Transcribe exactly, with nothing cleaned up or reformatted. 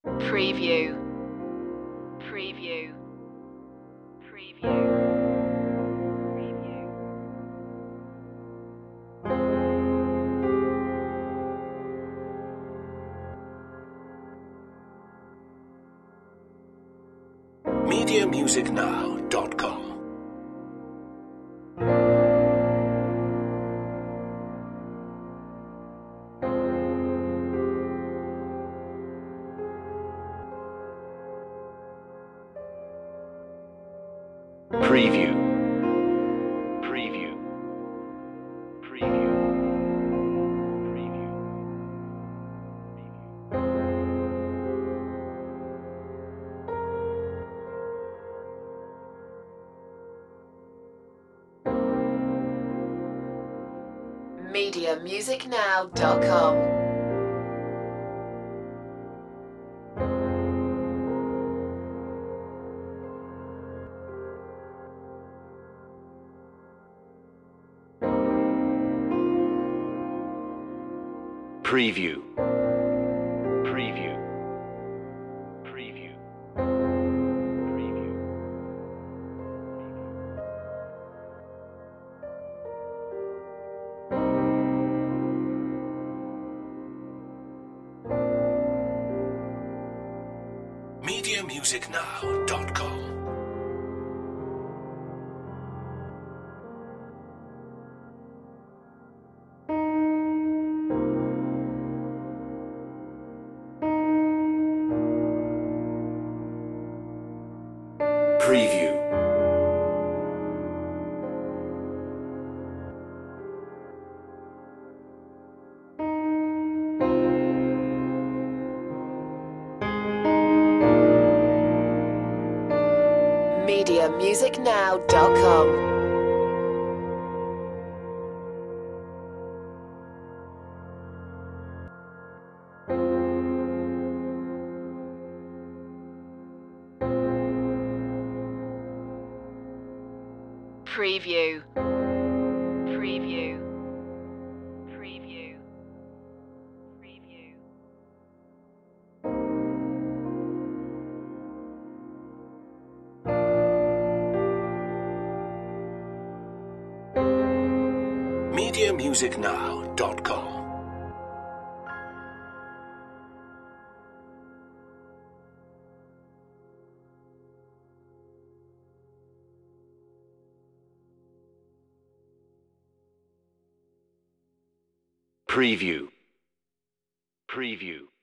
Preview. Preview. Preview. Preview. media music now dot com. Preview. Preview. Preview. Preview. media music now dot com. Preview. Preview. Preview. Preview. media music now dot com. Preview. media music now dot com. Preview. Preview. Preview. Preview. media music now dot com. Preview. Preview.